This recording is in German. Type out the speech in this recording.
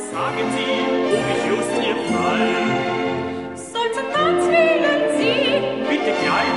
Sagen Sie, ob ich just Ihr Fall. Sollte Tanz wählen Sie, Bitte gleich